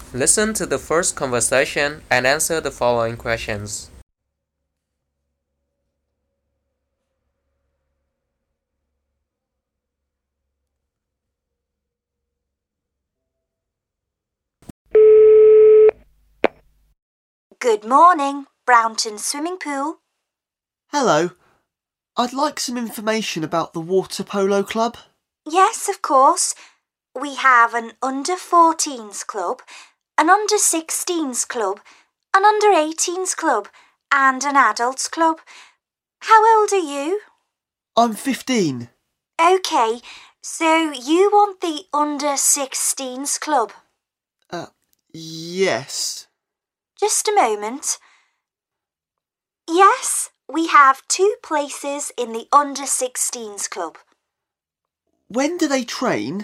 Listen to the first conversation and answer the following questions. Good morning, Brownton Swimming Pool. Hello. I'd like some information about the Water Polo Club. Yes, of course. We have an under-14s club, an under-16s club, an under-18s club, and an adults club. How old are you? I'm 15. OK, so you want the under-16s club? Yes. Just a moment. Yes, we have 2 places in the under-16s club. When do they train?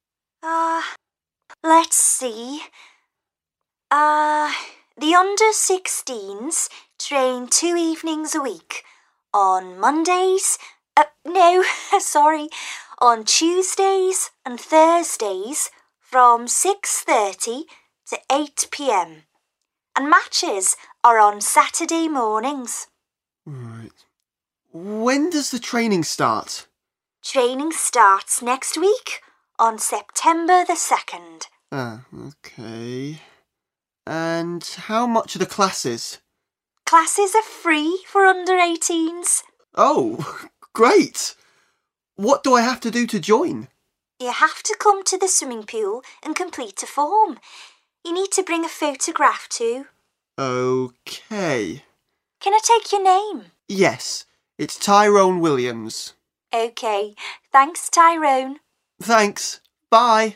Let's see. The under-16s train 2 evenings a week. On Mondays, on Tuesdays and Thursdays from 6:30 to 8 p.m. And matches are on Saturday mornings. Right. When does the training start? Training starts next week on September the 2nd. OK. And how much are the classes? Classes are free for under-18s. Oh, great! What do I have to do to join? You have to come to the swimming pool and complete a form. You need to bring a photograph too. OK. Can I take your name? Yes, it's Tyrone Williams. OK, thanks, Tyrone. Thanks. Bye.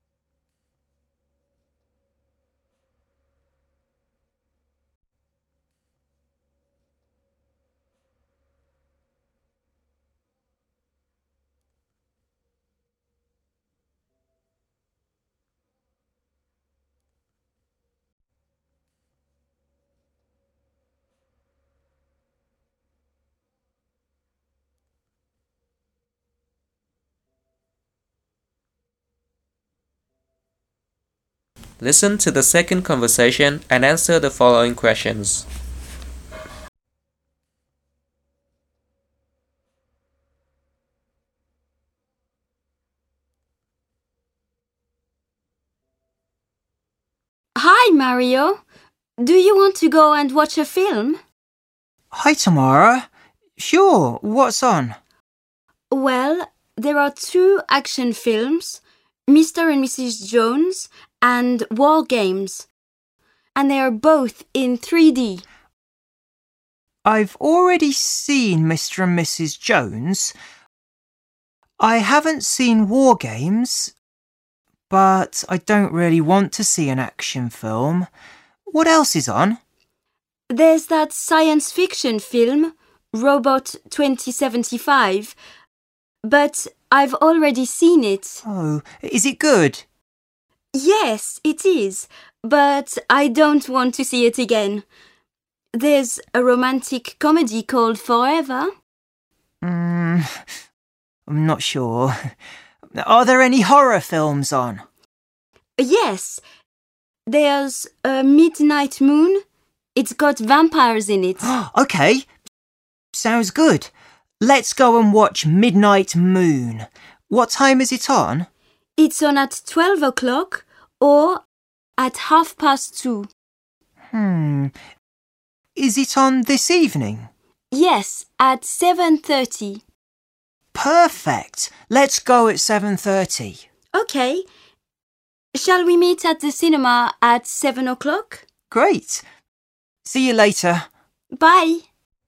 Listen to the second conversation and answer the following questions. Hi, Mario. Do you want to go and watch a film? Hi, Tamara. Sure, what's on? Well, there are 2 action films, Mr. and Mrs. Jones and War Games. And they are both in 3D. I've already seen Mr. and Mrs. Jones. I haven't seen War Games, but I don't really want to see an action film. What else is on? There's that science fiction film, Robot 2075, but I've already seen it. Oh, is it good? Yes, it is, but I don't want to see it again. There's a romantic comedy called Forever. I'm not sure. Are there any horror films on? Yes, there's a Midnight Moon. It's got vampires in it. OK, sounds good. Let's go and watch Midnight Moon. What time is it on? It's on at 12 o'clock or at 2:30. Is it on this evening? Yes, at 7:30. Perfect. Let's go at 7:30. OK. Shall we meet at the cinema at 7 o'clock? Great. See you later. Bye.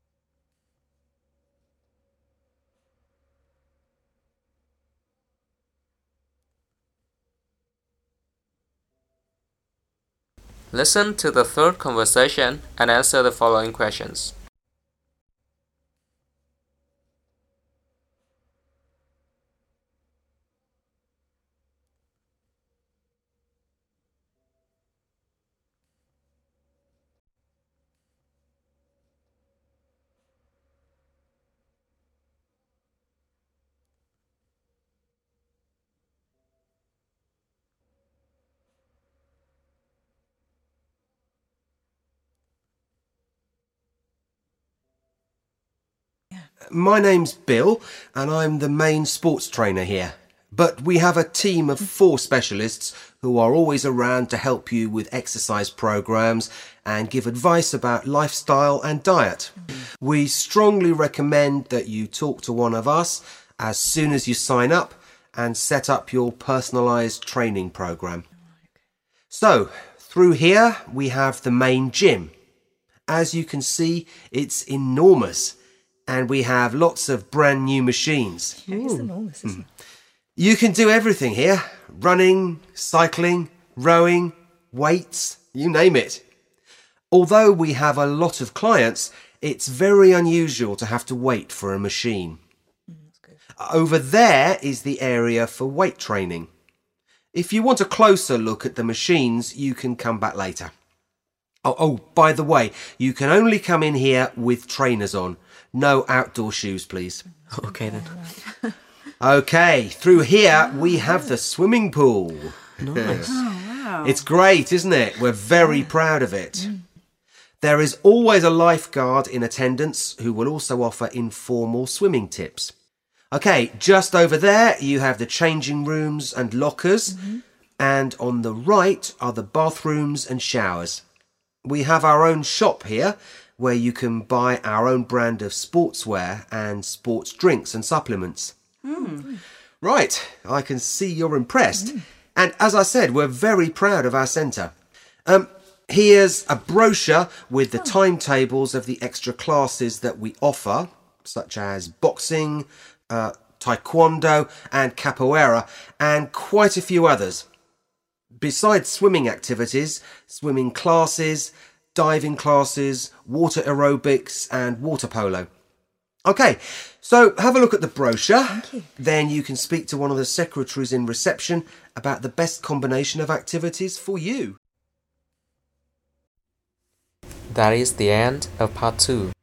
Listen to the third conversation and answer the following questions. My name's Bill, and I'm the main sports trainer here. But we have a team of 4 specialists who are always around to help you with exercise programs and give advice about lifestyle and diet. We strongly recommend that you talk to one of us as soon as you sign up and set up your personalised training program. So, through here we have the main gym. As you can see, it's enormous, and we have lots of brand new machines. Yeah, it's enormous, isn't it? You can do everything here. Running, cycling, rowing, weights, you name it. Although we have a lot of clients, it's very unusual to have to wait for a machine. Over there is the area for weight training. If you want a closer look at the machines, you can come back later. Oh, by the way, you can only come in here with trainers on. No outdoor shoes, please. Okay then. Okay, through here we have the swimming pool. Nice. Wow. It's great, isn't it? We're very proud of it. There is always a lifeguard in attendance who will also offer informal swimming tips. Okay, just over there you have the changing rooms and lockers, and on the right are the bathrooms and showers. We have our own shop here where you can buy our own brand of sportswear and sports drinks and supplements. Right, I can see you're impressed. And as I said, we're very proud of our centre. Here's a brochure with the timetables of the extra classes that we offer, such as boxing, taekwondo and capoeira, and quite a few others. Besides swimming activities, swimming classes, diving classes, water aerobics and water polo. Okay, so have a look at the brochure. Thank you. Then you can speak to one of the secretaries in reception about the best combination of activities for you. That is the end of part 2.